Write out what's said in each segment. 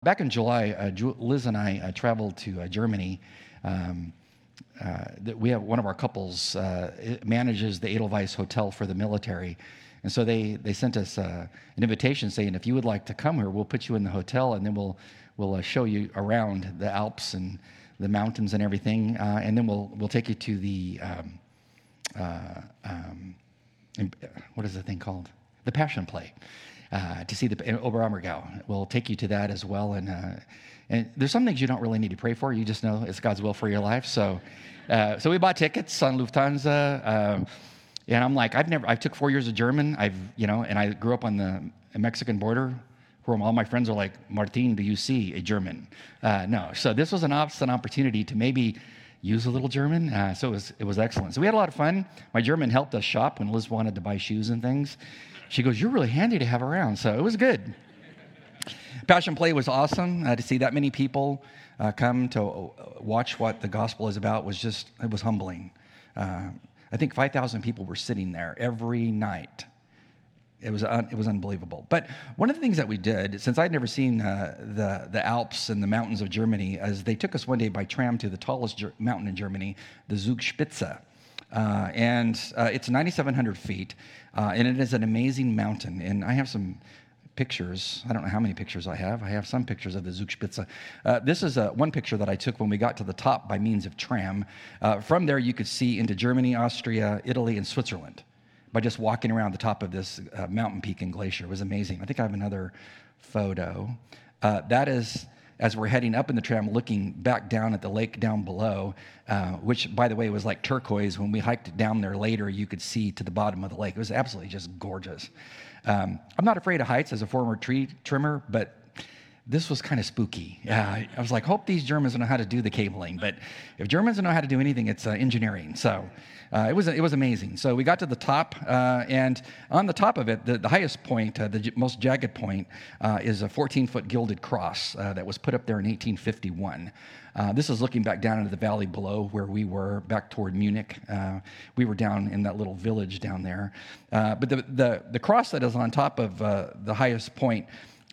Back in July, Liz and I traveled to Germany. We have one of our couples manages the Edelweiss Hotel for the military. And so they sent us an invitation saying, if you would like to come here, we'll put you in the hotel and then we'll show you around the Alps and the mountains and everything. And then we'll take you to the, what is the thing called? The Passion Play. To see the Oberammergau. We'll take you to that as well. And there's some things you don't really need to pray for. You just know it's God's will for your life. So we bought tickets on Lufthansa. And I'm like, I took 4 years of German. And I grew up on the Mexican border where all my friends are like, Martin, do you see a German? No. So this was an opportunity to maybe use a little German. So it was excellent. So we had a lot of fun. My German helped us shop when Liz wanted to buy shoes and things. She goes, you're really handy to have around. So it was good. Passion Play was awesome. To see that many people come to watch what the gospel is about it was humbling. I think 5,000 people were sitting there every night. It was unbelievable. But one of the things that we did, since I'd never seen the Alps and the mountains of Germany, is they took us one day by tram to the tallest mountain in Germany, the Zugspitze. It's 9,700 feet, and it is an amazing mountain. And I have some pictures. I don't know how many pictures I have. I have some pictures of the Zugspitze. This is one picture that I took when we got to the top by means of tram. From there, you could see into Germany, Austria, Italy, and Switzerland by just walking around the top of this mountain peak and glacier. It was amazing. I think I have another photo. That is as we're heading up in the tram, looking back down at the lake down below, which, by the way, was like turquoise. When we hiked down there later, you could see to the bottom of the lake. It was absolutely just gorgeous. I'm not afraid of heights as a former tree trimmer, but this was kind of spooky. I was like, hope these Germans know how to do the cabling. But if Germans know how to do anything, it's engineering. So it was amazing. So we got to the top, and on the top of it, the highest point, the most jagged point, is a 14-foot gilded cross that was put up there in 1851. This is looking back down into the valley below where we were, back toward Munich. We were down in that little village down there. But the cross that is on top of the highest point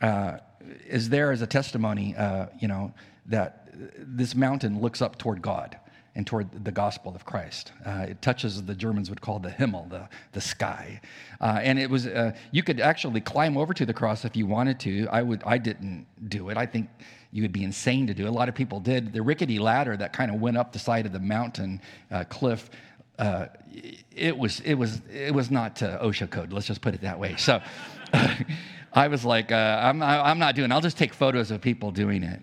is there as a testimony, that this mountain looks up toward God and toward the gospel of Christ. It touches, the Germans would call the Himmel, the sky. And it was, you could actually climb over to the cross if you wanted to. I didn't do it. I think you would be insane to do it. A lot of people did. The rickety ladder that kind of went up the side of the mountain cliff, it was not OSHA code. Let's just put it that way. So I was like, I'm not doing it. I'll just take photos of people doing it.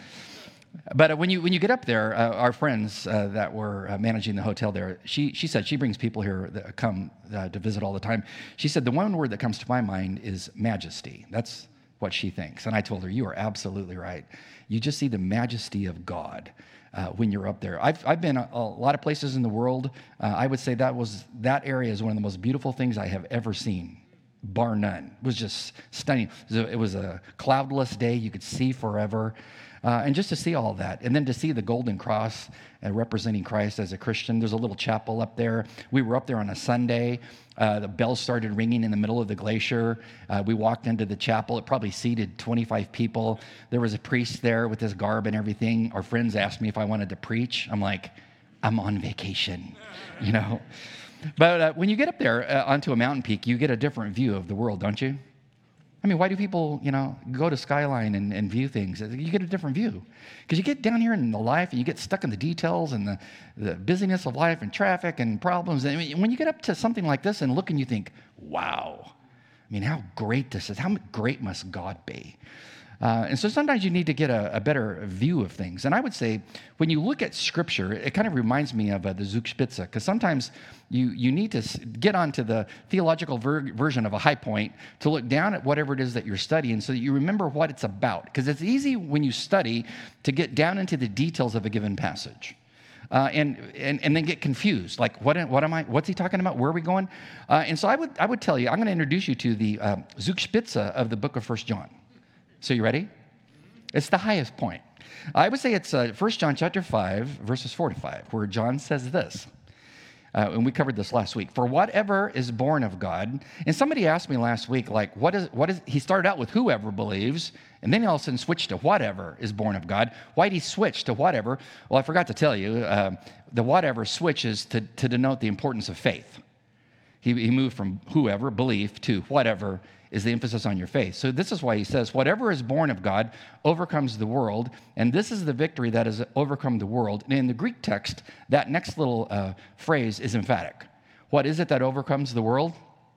But when you get up there, our friends that were managing the hotel there, she said she brings people here that come to visit all the time. She said the one word that comes to my mind is majesty. That's what she thinks. And I told her, you are absolutely right. You just see the majesty of God when you're up there. I've been a lot of places in the world. I would say that area is one of the most beautiful things I have ever seen, bar none. It was just stunning. It was a cloudless day. You could see forever. And just to see all that, and then to see the golden cross representing Christ as a Christian. There's a little chapel up there. We were up there on a Sunday. The bells started ringing in the middle of the glacier. We walked into the chapel. It probably seated 25 people. There was a priest there with his garb and everything. Our friends asked me if I wanted to preach. I'm like, I'm on vacation, But when you get up there onto a mountain peak, you get a different view of the world, don't you? I mean, why do people, go to Skyline and view things? You get a different view. Because you get down here in the life and you get stuck in the details and the busyness of life and traffic and problems. And when you get up to something like this and look and you think, wow, I mean, how great this is. How great must God be? And so sometimes you need to get a better view of things. And I would say when you look at Scripture, it kind of reminds me of the Zugspitze, because sometimes you need to get onto the theological version of a high point to look down at whatever it is that you're studying so that you remember what it's about. Because it's easy when you study to get down into the details of a given passage. And then get confused, like what's he talking about? Where are we going? And so I would tell you, I'm going to introduce you to the Zugspitze of the book of 1 John. So you ready? It's the highest point. I would say it's 1 John chapter 5, verses 4 to 5, where John says this. And we covered this last week. For whatever is born of God, and somebody asked me last week, like, what is, he started out with whoever believes, and then he all of a sudden switched to whatever is born of God. Why did he switch to whatever? Well, I forgot to tell you, the whatever switches to denote the importance of faith. He moved from whoever, belief, to whatever is the emphasis on your faith. So this is why he says, whatever is born of God overcomes the world, and this is the victory that has overcome the world. And in the Greek text, that next little phrase is emphatic. What is it that overcomes the world?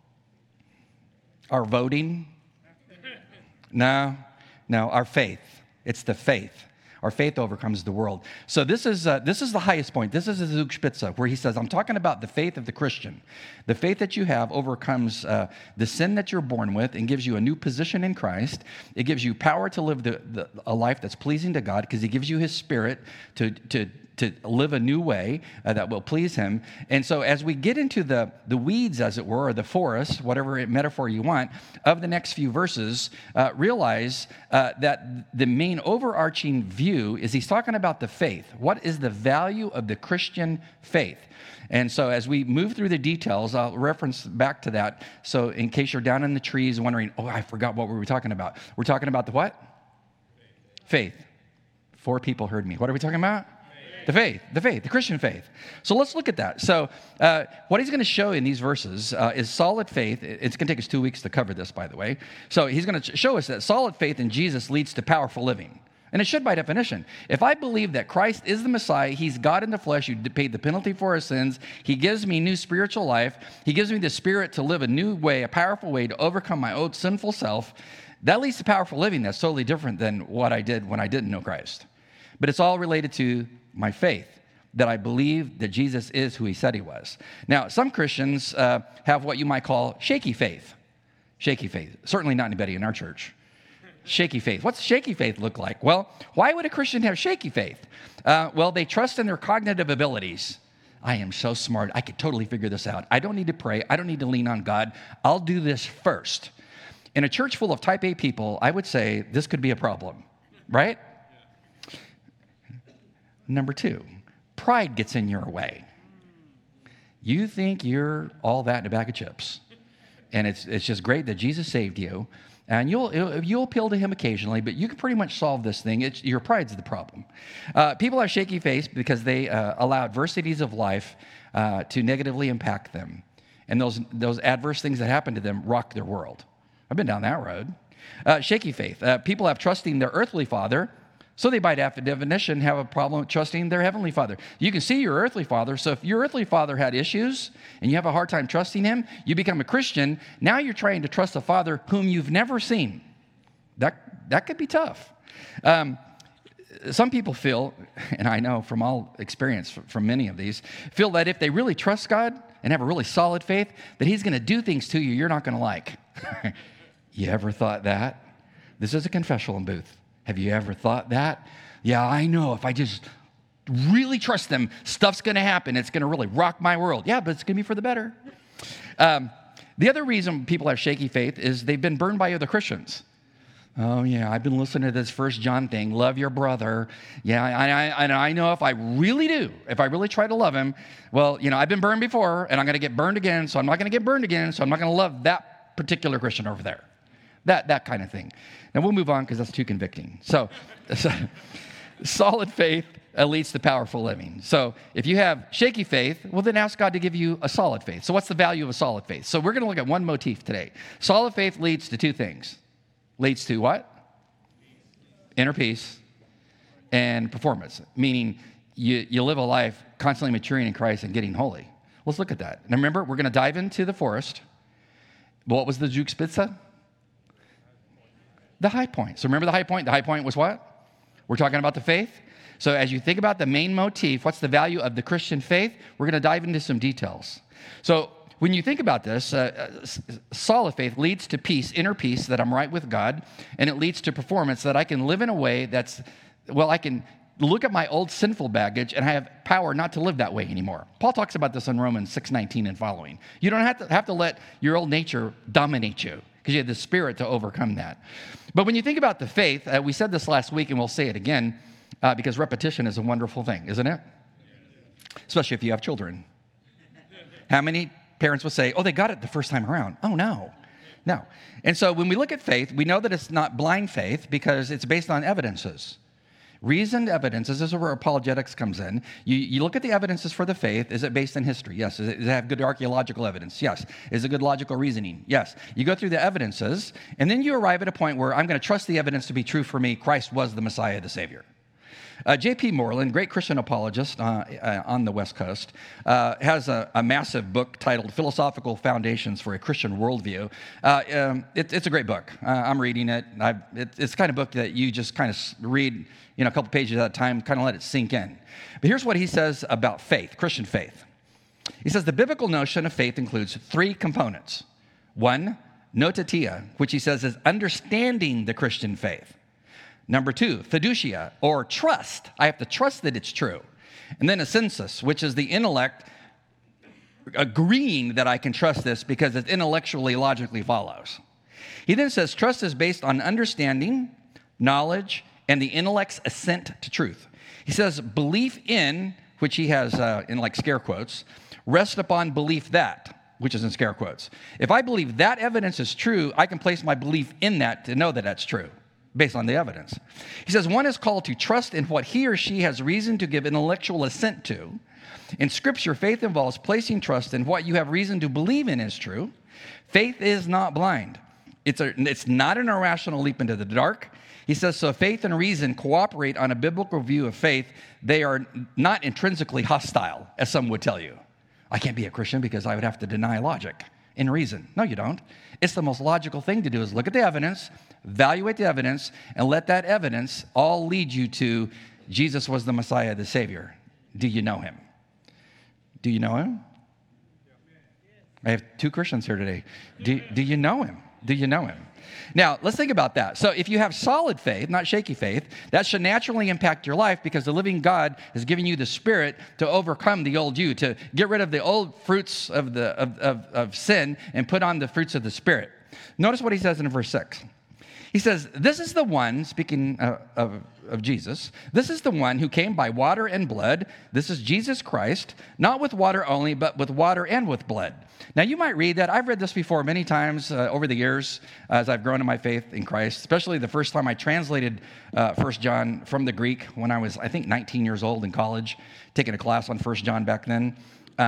Our voting? No, our faith. It's the faith. Our faith overcomes the world. So this is the highest point. This is the Zugspitze, where he says, I'm talking about the faith of the Christian. The faith that you have overcomes the sin that you're born with and gives you a new position in Christ. It gives you power to live a life that's pleasing to God because he gives you his spirit to live a new way that will please him. And so as we get into the weeds, as it were, or the forest, whatever metaphor you want, of the next few verses, realize that the main overarching view is he's talking about the faith. What is the value of the Christian faith? And so as we move through the details, I'll reference back to that. So in case you're down in the trees wondering, oh, I forgot what we were talking about. We're talking about the what? Faith. 4 people heard me. What are we talking about? The faith, the Christian faith. So let's look at that. So what he's going to show in these verses is solid faith. It's going to take us 2 weeks to cover this, by the way. So he's going to show us that solid faith in Jesus leads to powerful living. And it should by definition. If I believe that Christ is the Messiah, he's God in the flesh, who paid the penalty for our sins, he gives me new spiritual life, he gives me the spirit to live a new way, a powerful way to overcome my old sinful self, that leads to powerful living that's totally different than what I did when I didn't know Christ. But it's all related to my faith, that I believe that Jesus is who he said he was. Now, some Christians have what you might call shaky faith. Shaky faith. Certainly not anybody in our church. Shaky faith. What's shaky faith look like? Well, why would a Christian have shaky faith? Well, they trust in their cognitive abilities. I am so smart. I could totally figure this out. I don't need to pray. I don't need to lean on God. I'll do this first. In a church full of type A people, I would say this could be a problem, right? Number 2, pride gets in your way. You think you're all that in a bag of chips. And it's just great that Jesus saved you. And you'll appeal to him occasionally, but you can pretty much solve this thing. Your pride's the problem. People have shaky faith because they allow adversities of life to negatively impact them. And those adverse things that happen to them rock their world. I've been down that road. Shaky faith. People have trusting their earthly father, so they, by definition, have a problem with trusting their heavenly father. You can see your earthly father, so if your earthly father had issues and you have a hard time trusting him, you become a Christian. Now you're trying to trust a father whom you've never seen. That could be tough. Some people feel, and I know from all experience from many of these, feel that if they really trust God and have a really solid faith, that he's going to do things to you you're not going to like. You ever thought that? This is a confessional booth. Have you ever thought that? Yeah, I know. If I just really trust them, stuff's going to happen. It's going to really rock my world. Yeah, but it's going to be for the better. The other reason people have shaky faith is they've been burned by other Christians. Oh, yeah, I've been listening to this 1 John thing. Love your brother. Yeah, I know if I really try to love him, well, I've been burned before, and I'm going to get burned again, so I'm not going to get burned again, so I'm not going to love that particular Christian over there. That kind of thing. Now, we'll move on because that's too convicting. So solid faith leads to powerful living. So if you have shaky faith, well, then ask God to give you a solid faith. So what's the value of a solid faith? So we're going to look at one motif today. Solid faith leads to 2 things. Leads to what? Inner peace and performance, meaning you live a life constantly maturing in Christ and getting holy. Let's look at that. Now remember, we're going to dive into the forest. What was the Zugspitze? The high point. So remember the high point? The high point was what? We're talking about the faith. So as you think about the main motif, what's the value of the Christian faith? We're going to dive into some details. So when you think about this, solid faith leads to peace, inner peace, that I'm right with God, and it leads to performance, that I can live in a way that's, I can look at my old sinful baggage and I have power not to live that way anymore. Paul talks about this in Romans 6:19 and following. You don't have to let your old nature dominate you, because you have the Spirit to overcome that. But when you think about the faith, we said this last week and we'll say it again, because repetition is a wonderful thing, isn't it? Especially if you have children. How many parents will say, oh, they got it the first time around? Oh, no. No. And so when we look at faith, we know that it's not blind faith because it's based on evidences. Reasoned evidences, this is where apologetics comes in. You look at the evidences for the faith. Is it based on history? Yes. Does it have good archaeological evidence? Yes. Is it good logical reasoning? Yes. You go through the evidences, and then you arrive at a point where I'm going to trust the evidence to be true for me. Christ was the Messiah, the Savior. J.P. Moreland, great Christian apologist on the West Coast, has a massive book titled Philosophical Foundations for a Christian Worldview. It's a great book. I'm reading it. It's the kind of book that you just kind of read a couple pages at a time, kind of let it sink in. But here's what he says about faith, Christian faith. He says the biblical notion of faith includes three components. One, notatia, which he says is understanding the Christian faith. Number two, fiducia, or trust. I have to trust that it's true. And then assensus, which is the intellect agreeing that I can trust this because it intellectually, logically follows. He then says trust is based on understanding, knowledge, and the intellect's assent to truth. He says belief in, which he has in like scare quotes, rest upon belief that, which is in scare quotes. If I believe that evidence is true, I can place my belief in that to know that that's true, based on the evidence. He says one is called to trust in what he or she has reason to give intellectual assent to. In Scripture, faith involves placing trust in what you have reason to believe in is true. Faith is not blind. It's not an irrational leap into the dark. He says, so faith and reason cooperate on a biblical view of faith. They are not intrinsically hostile, as some would tell you. I can't be a Christian because I would have to deny logic and reason. No, you don't. It's the most logical thing to do is look at the evidence, evaluate the evidence, and let that evidence all lead you to Jesus was the Messiah, the Savior. Do you know him? Do you know him? I have two Christians here today. Do you know him? Do you know him? Now, let's think about that. So if you have solid faith, not shaky faith, that should naturally impact your life because the living God has given you the Spirit to overcome the old you, to get rid of the old fruits of sin and put on the fruits of the Spirit. Notice what he says in verse 6. He says, this is the one, speaking of Jesus, this is the one who came by water and blood. This is Jesus Christ, not with water only, but with water and with blood. Now, you might read that. I've read this before many times over the years as I've grown in my faith in Christ, especially the first time I translated 1 John from the Greek when I was, I think, 19 years old in college, taking a class on 1 John back then.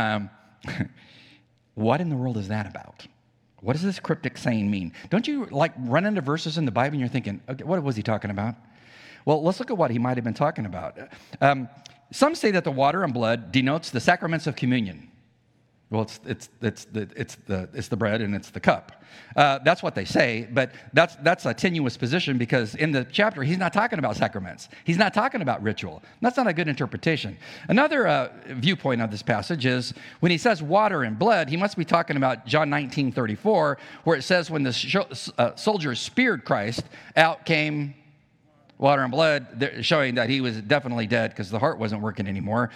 What in the world is that about? What does this cryptic saying mean? Don't you run into verses in the Bible and you're thinking, okay, what was he talking about? Well, let's look at what he might have been talking about. Some say that the water and blood denotes the sacraments of communion. Well, it's the bread and it's the cup. That's what they say, but that's a tenuous position because in the chapter he's not talking about sacraments. He's not talking about ritual. That's not a good interpretation. Another viewpoint of this passage is when he says water and blood, he must be talking about John 19:34, where it says when the soldiers speared Christ, out came water and blood, showing that he was definitely dead because the heart wasn't working anymore.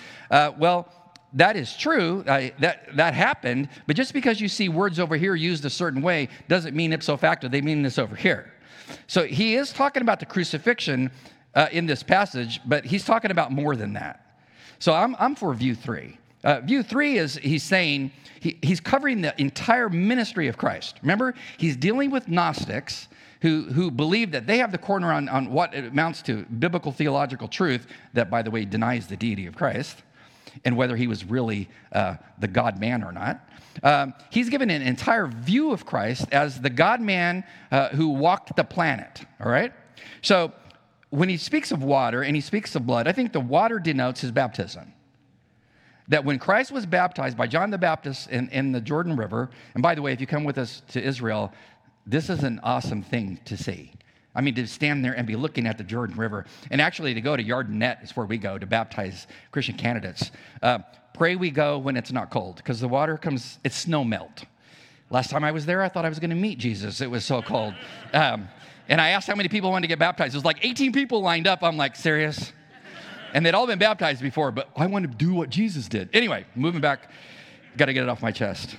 That is true, that happened, but just because you see words over here used a certain way doesn't mean ipso facto they mean this over here. So he is talking about the crucifixion in this passage, but he's talking about more than that. So I'm for view 3. View 3 is he's saying, he's covering the entire ministry of Christ. Remember, he's dealing with Gnostics who believe that they have the corner on what it amounts to biblical theological truth that, by the way, denies the deity of Christ and whether he was really the God-man or not. He's given an entire view of Christ as the God-man who walked the planet, all right? So when he speaks of water and he speaks of blood, I think the water denotes his baptism. That when Christ was baptized by John the Baptist in the Jordan River, and by the way, if you come with us to Israel, this is an awesome thing to see. I mean, to stand there and be looking at the Jordan River, and actually to go to Yardenette is where we go to baptize Christian candidates. Pray we go when it's not cold, because the water comes, it's snow melt. Last time I was there, I thought I was going to meet Jesus. It was so cold. And I asked how many people wanted to get baptized. It was like 18 people lined up. I'm like, serious? And they'd all been baptized before, but I want to do what Jesus did. Anyway, moving back, got to get it off my chest.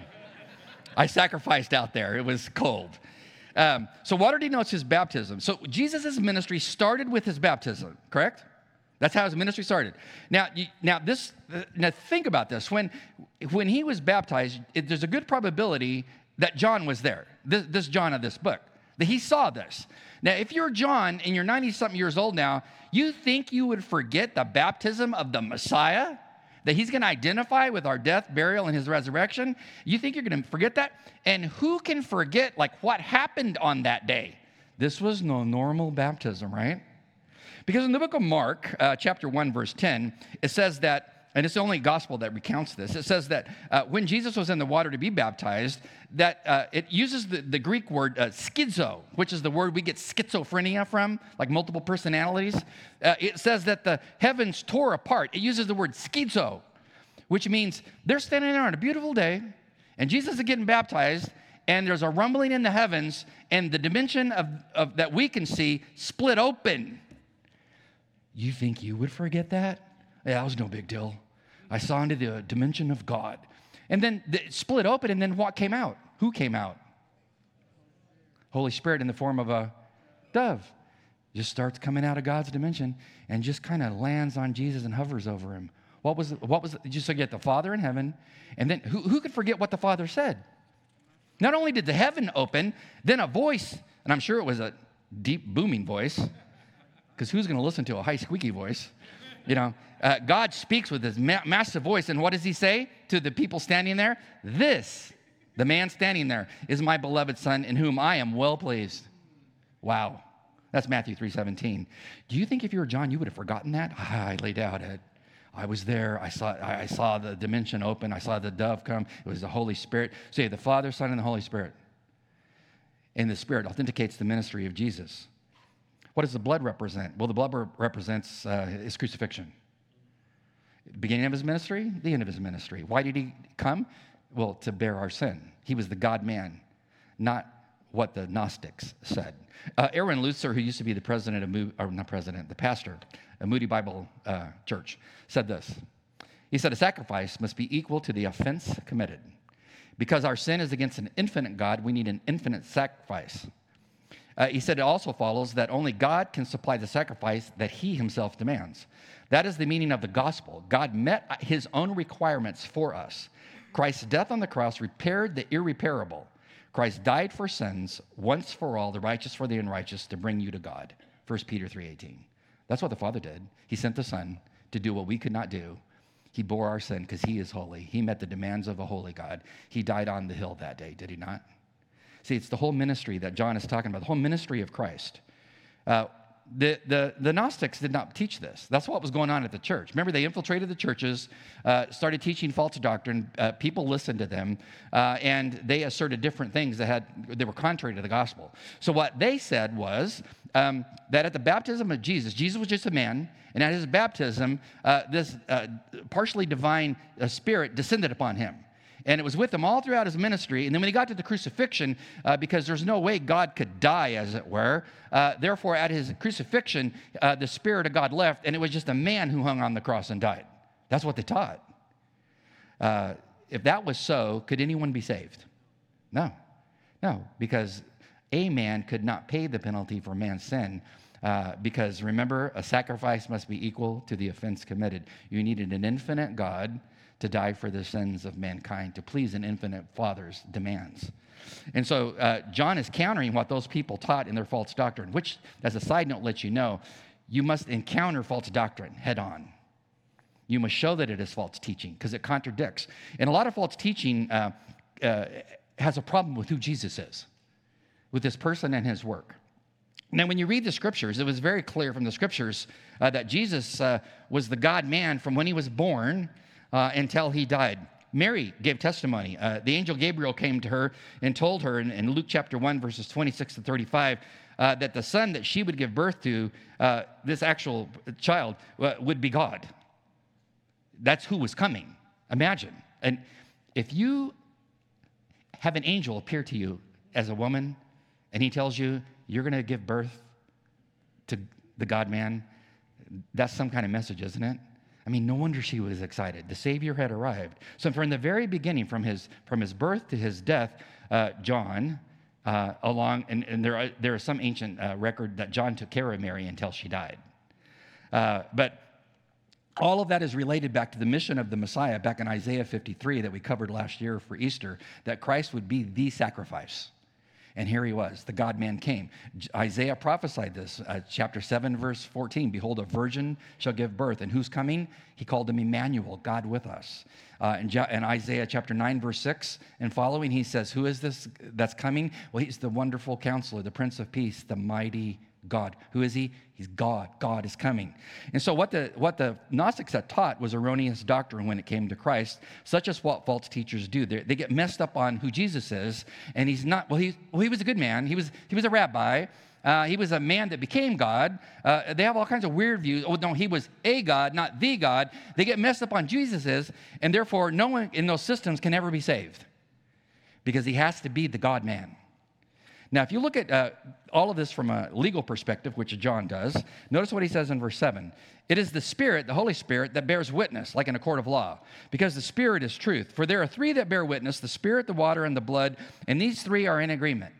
I sacrificed out there. It was cold. So water denotes his baptism. So Jesus' ministry started with his baptism, correct? That's how his ministry started. Now think about this. When he was baptized, there's a good probability that John was there, this John of this book, that he saw this. Now, if you're John and you're 90-something years old now, you think you would forget the baptism of the Messiah, that he's going to identify with our death, burial, and his resurrection? You think you're going to forget that? And who can forget, like, what happened on that day? This was no normal baptism, right? Because in the book of Mark, chapter 1, verse 10, it says that, and it's the only gospel that recounts this, it says that when Jesus was in the water to be baptized, that it uses the Greek word schizo, which is the word we get schizophrenia from, like multiple personalities. It says that the heavens tore apart. It uses the word schizo, which means they're standing there on a beautiful day, and Jesus is getting baptized, and there's a rumbling in the heavens, and the dimension of that we can see split open. You think you would forget that? Yeah, that was no big deal. I saw into the dimension of God. And then it split open, and then what came out? Who came out? Holy Spirit in the form of a dove. Just starts coming out of God's dimension and just kind of lands on Jesus and hovers over him. What was just forget the Father in heaven, and then who could forget what the Father said? Not only did the heaven open, then a voice, and I'm sure it was a deep booming voice, because who's going to listen to a high squeaky voice? God speaks with his massive voice, and what does he say to the people standing there? This, the man standing there, is my beloved Son, in whom I am well pleased. Wow. That's Matthew 3:17. Do you think if you were John, you would have forgotten that? I laid out it. I was there. I saw the dimension open. I saw the dove come. It was the Holy Spirit. So you have the Father, Son, and the Holy Spirit. And the Spirit authenticates the ministry of Jesus. What does the blood represent? Well, the blood represents his crucifixion. Beginning of his ministry, the end of his ministry. Why did he come? Well, to bear our sin. He was the God-man, not what the Gnostics said. Aaron Lutzer, who used to be the the pastor of Moody Bible Church, said this. He said, a sacrifice must be equal to the offense committed. Because our sin is against an infinite God, we need an infinite sacrifice. He said it also follows that only God can supply the sacrifice that he himself demands. That is the meaning of the gospel. God met his own requirements for us. Christ's death on the cross repaired the irreparable. Christ died for sins once for all, the righteous for the unrighteous, to bring you to God. 1 Peter 3:18. That's what the Father did. He sent the Son to do what we could not do. He bore our sin because he is holy. He met the demands of a holy God. He died on the hill that day, did he not? See, it's the whole ministry that John is talking about, the whole ministry of Christ. The Gnostics did not teach this. That's what was going on at the church. Remember, they infiltrated the churches, started teaching false doctrine. People listened to them, and they asserted different things that were contrary to the gospel. So what they said was that at the baptism of Jesus was just a man, and at his baptism, this partially divine spirit descended upon him. And it was with him all throughout his ministry. And then when he got to the crucifixion, because there's no way God could die, as it were, therefore at his crucifixion, the Spirit of God left, and it was just a man who hung on the cross and died. That's what they taught. If that was so, could anyone be saved? No, because a man could not pay the penalty for man's sin. Because remember, a sacrifice must be equal to the offense committed. You needed an infinite God to die for the sins of mankind, to please an infinite Father's demands. And so John is countering what those people taught in their false doctrine, which, as a side note, lets you know, you must encounter false doctrine head on. You must show that it is false teaching, because it contradicts. And a lot of false teaching has a problem with who Jesus is, with this person and his work. Now, when you read the scriptures, it was very clear from the scriptures that Jesus was the God-man from when he was born until he died. Mary gave testimony. The angel Gabriel came to her and told her in Luke chapter 1, verses 26 to 35, that the son that she would give birth to, this actual child, would be God. That's who was coming. Imagine. And if you have an angel appear to you as a woman, and he tells you you're going to give birth to the God-man, that's some kind of message, isn't it? I mean, no wonder she was excited. The Savior had arrived. So from the very beginning, from his birth to his death, John, and there is some ancient record that John took care of Mary until she died. But All of that is related back to the mission of the Messiah back in Isaiah 53 that we covered last year for Easter, that Christ would be the sacrifice. And here he was, the God-man came. Isaiah prophesied this, chapter 7, verse 14. Behold, a virgin shall give birth. And who's coming? He called him Emmanuel, God with us. In Isaiah chapter 9, verse 6 and following, he says, who is this that's coming? Well, he's the wonderful counselor, the Prince of Peace, the mighty God. Who is he? He's God. God is coming. And so what the Gnostics had taught was erroneous doctrine when it came to Christ, such as what false teachers do. They get messed up on who Jesus is, and he's not. Well, he was a good man. He was a rabbi. He was a man that became God. They have all kinds of weird views. Oh, no, he was a God, not the God. They get messed up on Jesus is, and therefore no one in those systems can ever be saved because he has to be the God-man. Now, if you look at all of this from a legal perspective, which John does, notice what he says in verse 7. It is the Spirit, the Holy Spirit, that bears witness, like in a court of law, because the Spirit is truth. For there are three that bear witness, the Spirit, the water, and the blood, and these three are in agreement.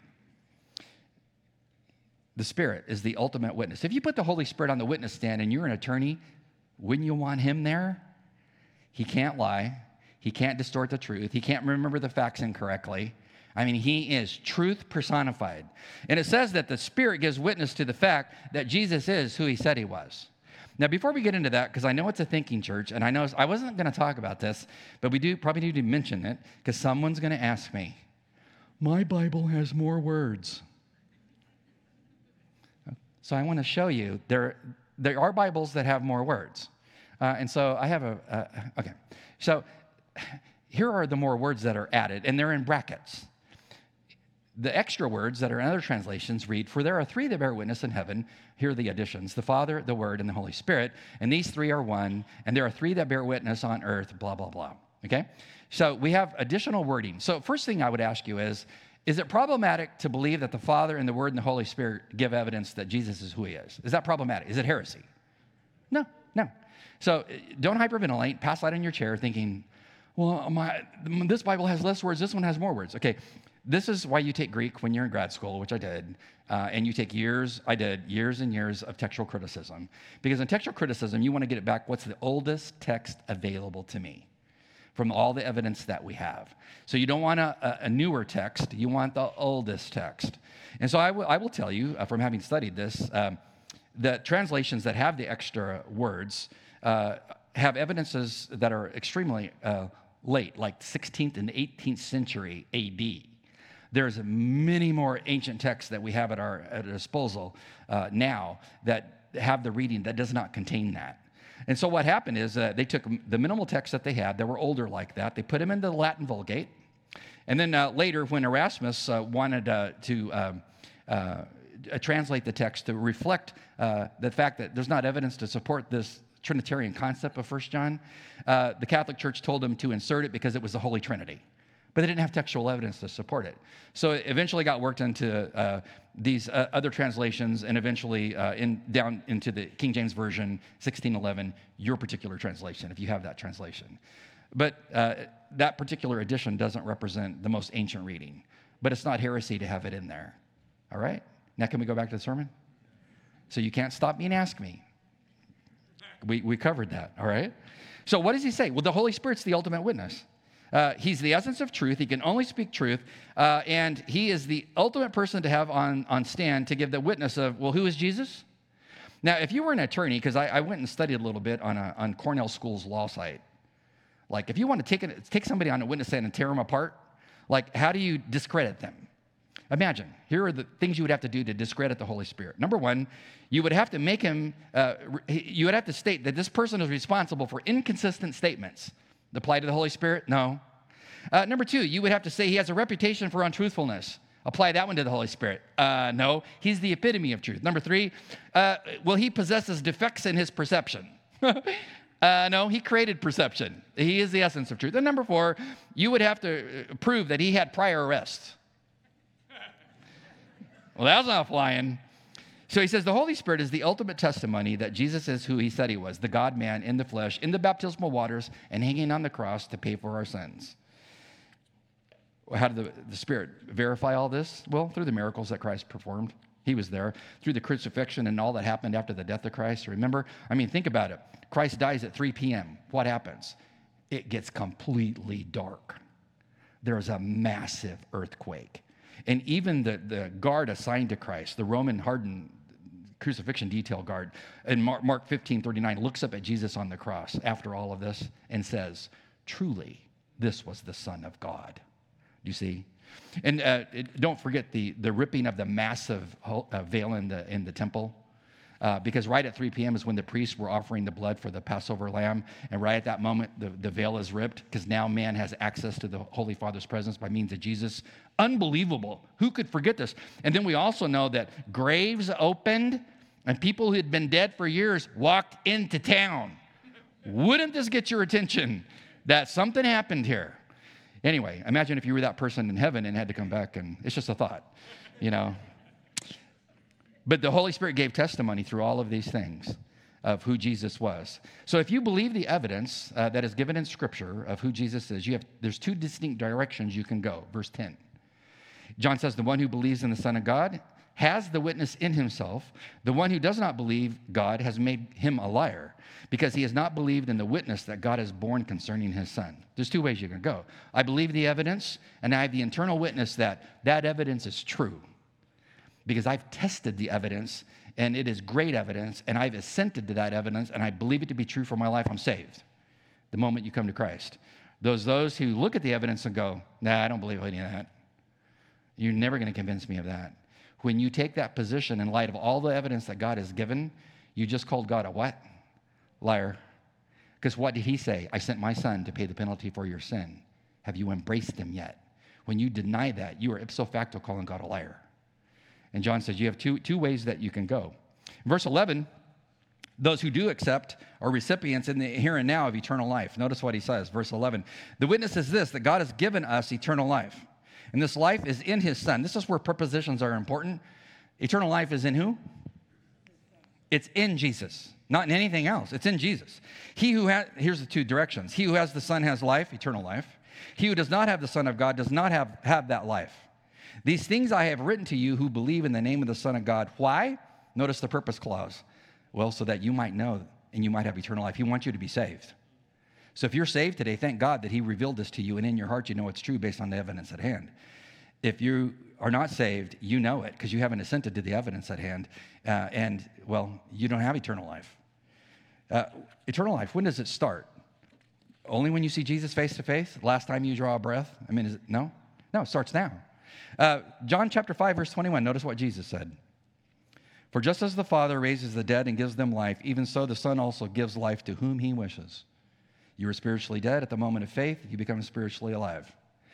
The Spirit is the ultimate witness. If you put the Holy Spirit on the witness stand and you're an attorney, wouldn't you want him there? He can't lie. He can't distort the truth. He can't remember the facts incorrectly. I mean, he is truth personified. And it says that the Spirit gives witness to the fact that Jesus is who he said he was. Now, before we get into that, because I know it's a thinking church, and I know I wasn't going to talk about this, but we probably need to mention it, because someone's going to ask me, my Bible has more words. So I want to show you, there are Bibles that have more words. And so I have okay. So here are the more words that are added, and they're in brackets. The extra words that are in other translations read, for there are three that bear witness in heaven. Here are the additions, the Father, the Word, and the Holy Spirit. And these three are one. And there are three that bear witness on earth, blah, blah, blah. Okay? So we have additional wording. So first thing I would ask you is it problematic to believe that the Father and the Word and the Holy Spirit give evidence that Jesus is who he is? Is that problematic? Is it heresy? No. So don't hyperventilate, pass out in your chair thinking, well, this Bible has less words, this one has more words. Okay. This is why you take Greek when you're in grad school, which I did, and you take years and years of textual criticism. Because in textual criticism, you want to get it back, what's the oldest text available to me from all the evidence that we have? So you don't want a newer text, you want the oldest text. And so I will tell you, from having studied this, that translations that have the extra words have evidences that are extremely late, like 16th and 18th century AD. There's many more ancient texts that we have at our disposal now that have the reading that does not contain that. And so what happened is they took the minimal texts that they had that were older like that, they put them into the Latin Vulgate, and then later when Erasmus wanted to translate the text to reflect the fact that there's not evidence to support this Trinitarian concept of 1 John, the Catholic Church told him to insert it because it was the Holy Trinity. But they didn't have textual evidence to support it. So it eventually got worked into these other translations and eventually down into the King James Version, 1611, your particular translation, if you have that translation. But that particular edition doesn't represent the most ancient reading. But it's not heresy to have it in there. All right? Now can we go back to the sermon? So you can't stop me and ask me. We covered that, all right? So what does he say? Well, the Holy Spirit's the ultimate witness. He's the essence of truth. He can only speak truth. And he is the ultimate person to have on stand to give the witness of, well, who is Jesus? Now, if you were an attorney, because I went and studied a little bit on Cornell School's law site. Like, if you want to take somebody on a witness stand and tear them apart, like, how do you discredit them? Imagine, here are the things you would have to do to discredit the Holy Spirit. Number one, you would have to make him, you would have to state that this person is responsible for inconsistent statements. Apply to the Holy Spirit? No. Number two, you would have to say he has a reputation for untruthfulness. Apply that one to the Holy Spirit. No, he's the epitome of truth. Number three, well, he possesses defects in his perception. No, he created perception. He is the essence of truth. And number four, you would have to prove that he had prior arrests. Well, that's not flying. So he says the Holy Spirit is the ultimate testimony that Jesus is who he said he was, the God-man in the flesh, in the baptismal waters, and hanging on the cross to pay for our sins. How did the Spirit verify all this? Well, through the miracles that Christ performed. He was there through the crucifixion and all that happened after the death of Christ. Remember? I mean, think about it. Christ dies at 3 p.m. What happens? It gets completely dark. There's a massive earthquake. And even the guard assigned to Christ, the Roman hardened crucifixion detail guard, in Mark 15:39, looks up at Jesus on the cross after all of this and says, truly, this was the Son of God. Do you see? And don't forget the ripping of the massive veil in the temple. Because right at 3 p.m. is when the priests were offering the blood for the Passover lamb. And right at that moment, the veil is ripped because now man has access to the Holy Father's presence by means of Jesus. Unbelievable. Who could forget this? And then we also know that graves opened and people who had been dead for years walked into town. Wouldn't this get your attention that something happened here? Anyway, imagine if you were that person in heaven and had to come back, and it's just a thought, you know. But the Holy Spirit gave testimony through all of these things of who Jesus was. So if you believe the evidence that is given in Scripture of who Jesus is, there's 2 distinct directions you can go. Verse 10. John says, the one who believes in the Son of God has the witness in himself. The one who does not believe God has made him a liar, because he has not believed in the witness that God has borne concerning his Son. There's 2 ways you can go. I believe the evidence, and I have the internal witness that evidence is true. Because I've tested the evidence, and it is great evidence, and I've assented to that evidence, and I believe it to be true for my life. I'm saved the moment you come to Christ. Those who look at the evidence and go, nah, I don't believe any of that. You're never going to convince me of that. When you take that position in light of all the evidence that God has given, you just called God a what? Liar. Because what did he say? I sent my Son to pay the penalty for your sin. Have you embraced him yet? When you deny that, you are ipso facto calling God a liar. And John says you have two ways that you can go. In verse 11, those who do accept are recipients in the here and now of eternal life. Notice what he says, verse 11. The witness is this, that God has given us eternal life. And this life is in his Son. This is where prepositions are important. Eternal life is in who? It's in Jesus, not in anything else. It's in Jesus. Here's the 2 directions. He who has the Son has life, eternal life. He who does not have the Son of God does not have that life. These things I have written to you who believe in the name of the Son of God. Why? Notice the purpose clause. Well, so that you might know and you might have eternal life. He wants you to be saved. So if you're saved today, thank God that he revealed this to you, and in your heart you know it's true based on the evidence at hand. If you are not saved, you know it because you haven't assented to the evidence at hand, and, well, you don't have eternal life. Eternal life, when does it start? Only when you see Jesus face to face? Last time you draw a breath? I mean, is it, no? No, it starts now. John chapter 5, verse 21, notice what Jesus said. For just as the Father raises the dead and gives them life, even so the Son also gives life to whom he wishes. You were spiritually dead at the moment of faith. You become spiritually alive.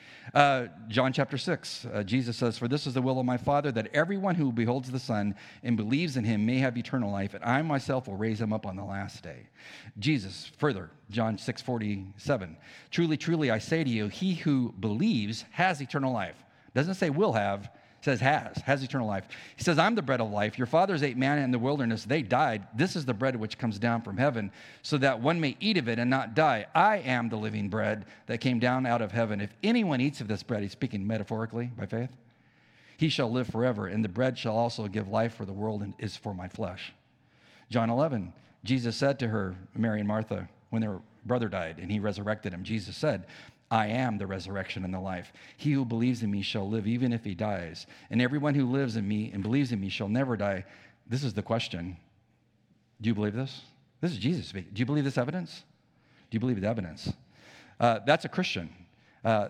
John chapter 6, Jesus says, for this is the will of my Father, that everyone who beholds the Son and believes in him may have eternal life, and I myself will raise him up on the last day. Jesus, further, John 6:47, truly, truly, I say to you, he who believes has eternal life. Doesn't say will have, says has eternal life. He says, I'm the bread of life. Your fathers ate manna in the wilderness. They died. This is the bread which comes down from heaven, so that one may eat of it and not die. I am the living bread that came down out of heaven. If anyone eats of this bread, he's speaking metaphorically by faith, he shall live forever, and the bread shall also give life for the world and is for my flesh. John 11, Jesus said to her, Mary and Martha, when their brother died and he resurrected him, Jesus said, I am the resurrection and the life. He who believes in me shall live even if he dies. And everyone who lives in me and believes in me shall never die. This is the question. Do you believe this? This is Jesus speaking. Do you believe this evidence? Do you believe the evidence? That's a Christian. I've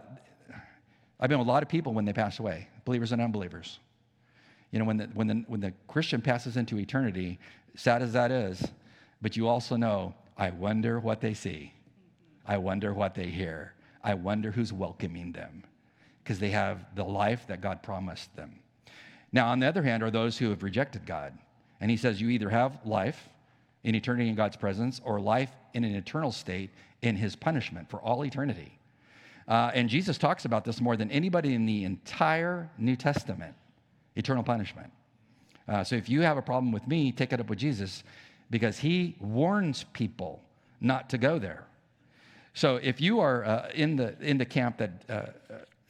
been with a lot of people when they pass away, believers and unbelievers. You know, when the Christian passes into eternity, sad as that is, but you also know, I wonder what they see. I wonder what they hear. I wonder who's welcoming them, because they have the life that God promised them. Now, on the other hand, are those who have rejected God. And he says you either have life in eternity in God's presence or life in an eternal state in his punishment for all eternity. And Jesus talks about this more than anybody in the entire New Testament, eternal punishment. So if you have a problem with me, take it up with Jesus, because he warns people not to go there. So if you are in the camp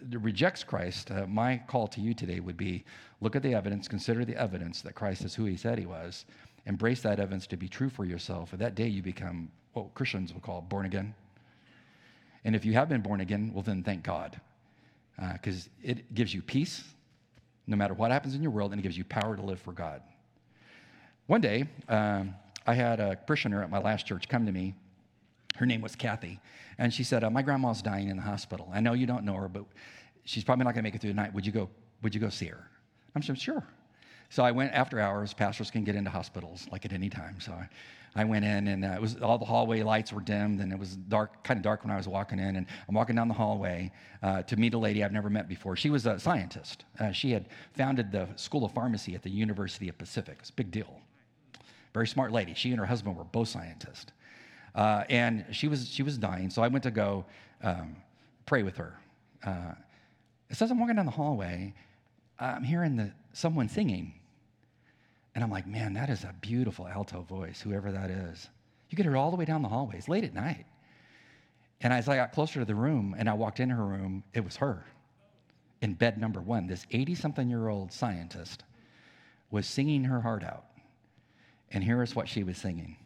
rejects Christ, my call to you today would be look at the evidence, consider the evidence that Christ is who he said he was, embrace that evidence to be true for yourself, and that day you become what Christians would call born again. And if you have been born again, well, then thank God, because it gives you peace no matter what happens in your world, and it gives you power to live for God. One day, I had a parishioner at my last church come to me. Her name was Kathy, and she said, my grandma's dying in the hospital. I know you don't know her, but she's probably not going to make it through the night. Would you go see her? I'm saying, sure. So I went after hours. Pastors can get into hospitals like at any time. So I went in, and it was all the hallway lights were dimmed, and it was dark, kind of dark when I was walking in. And I'm walking down the hallway to meet a lady I've never met before. She was a scientist. She had founded the School of Pharmacy at the University of Pacific. It's a big deal. Very smart lady. She and her husband were both scientists. And she was dying, so I went to go pray with her. It says I'm walking down the hallway, I'm hearing someone singing, and I'm like, man, that is a beautiful alto voice, whoever that is. You get her all the way down the hallway. It's late at night. And as I got closer to the room and I walked in her room, it was her in bed number 1. This 80-something-year-old scientist was singing her heart out. And here is what she was singing.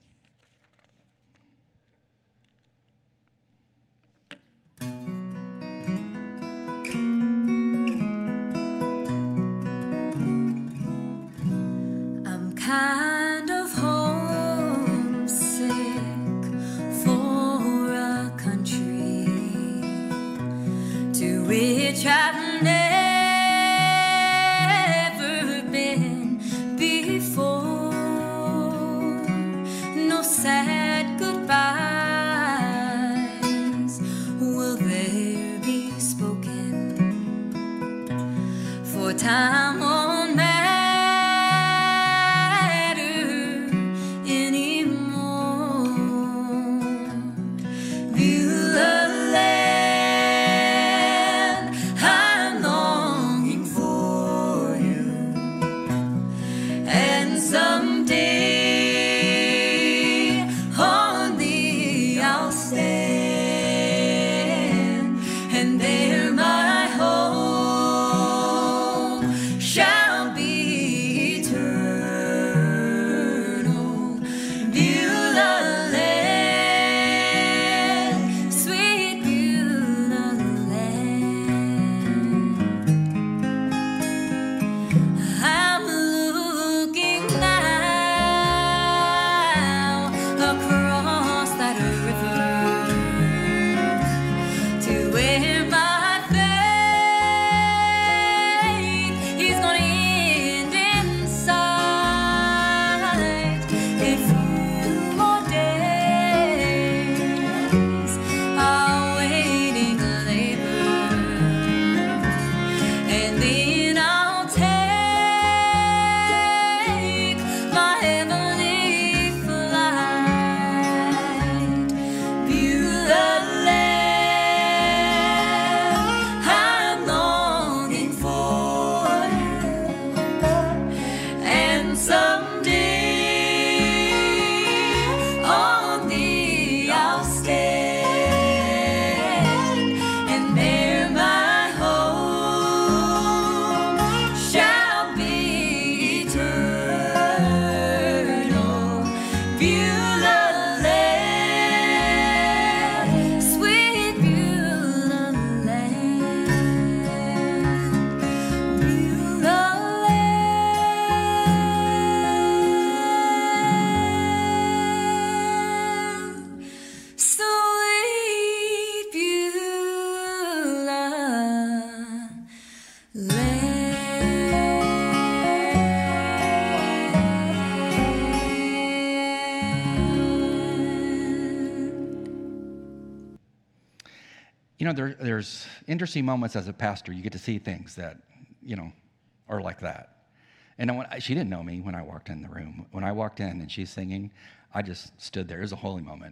Kind of homesick for a country to which I've never been before. No sad goodbyes will there be spoken, for time won't matter There's interesting moments as a pastor. You get to see things that, are like that. And she didn't know me when I walked in the room. When I walked in and she's singing, I just stood there. It was a holy moment.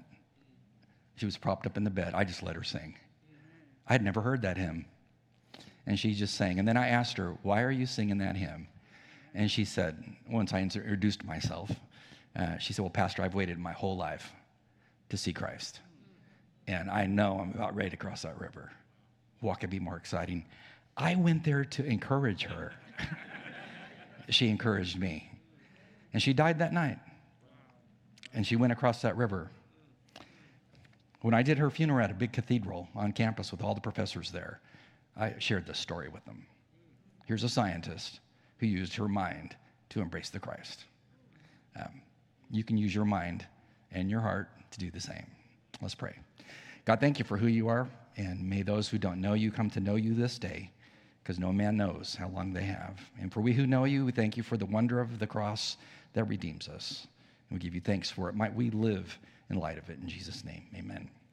She was propped up in the bed. I just let her sing. I had never heard that hymn. And she just sang. And then I asked her, why are you singing that hymn? And she said, once I introduced myself, she said, well, Pastor, I've waited my whole life to see Christ. And I know I'm about ready to cross that river. What could be more exciting? I went there to encourage her. She encouraged me. And she died that night. And she went across that river. When I did her funeral at a big cathedral on campus with all the professors there, I shared this story with them. Here's a scientist who used her mind to embrace the Christ. You can use your mind and your heart to do the same. Let's pray. God, thank you for who you are, and may those who don't know you come to know you this day, because no man knows how long they have. And for we who know you, we thank you for the wonder of the cross that redeems us. And we give you thanks for it. Might we live in light of it. In Jesus' name, amen.